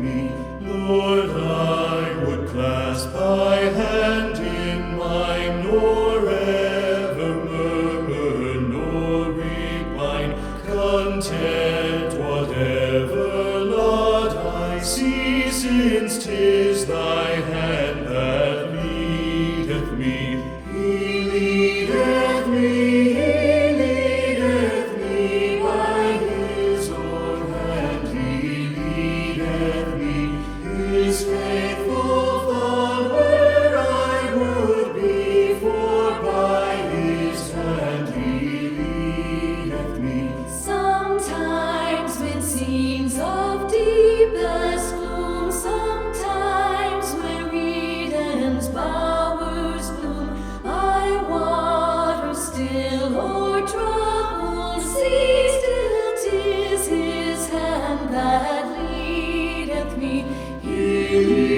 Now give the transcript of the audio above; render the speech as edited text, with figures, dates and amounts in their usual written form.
me. Lord, I would clasp thy hand in mine, nor ever murmur, nor repine, content whatever lot I see, since 'tis thy hand that leadeth me. He leadeth me, he leadeth me by his own hand. He leadeth me, his faithful follower I would be, for by his hand he leadeth me. Sometimes when scenes of deepest gloom, sometimes when Eden's bowers bloom, I water still or troubled sea, still 'tis his hand that leadeth me. He